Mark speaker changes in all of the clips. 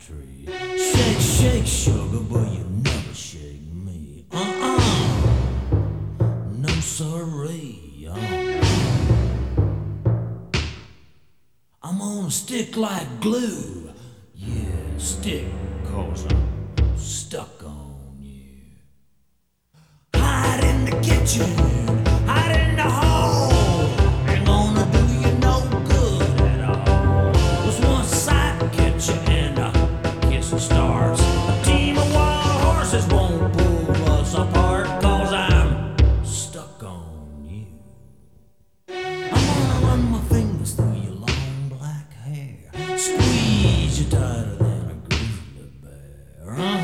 Speaker 1: tree. Shake, shake, sugar, but you never shake me. No sorry. I'm gonna stick like glue. Yeah, stick, 'cause I'm stuck on you. Hide in the kitchen, hide in the hall. Ain't gonna do you no good at all. 'Cause once I catch you and kissing starts, a team of wild horses won't pull us apart. 'Cause I'm stuck on you. I'm gonna run my fingers through your long black hair, squeeze you tighter than a grizzly bear.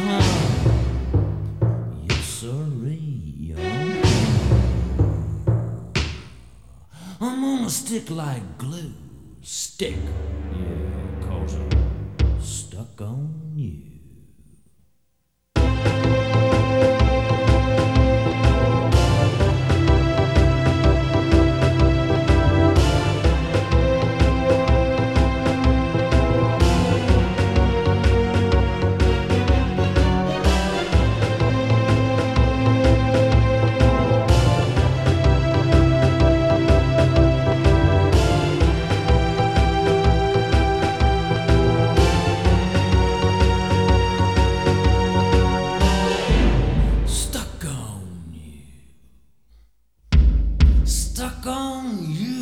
Speaker 1: Yes, sirree. I'm gonna stick like glue. Stick, yeah, 'cause I'm stuck on you. Stuck on you.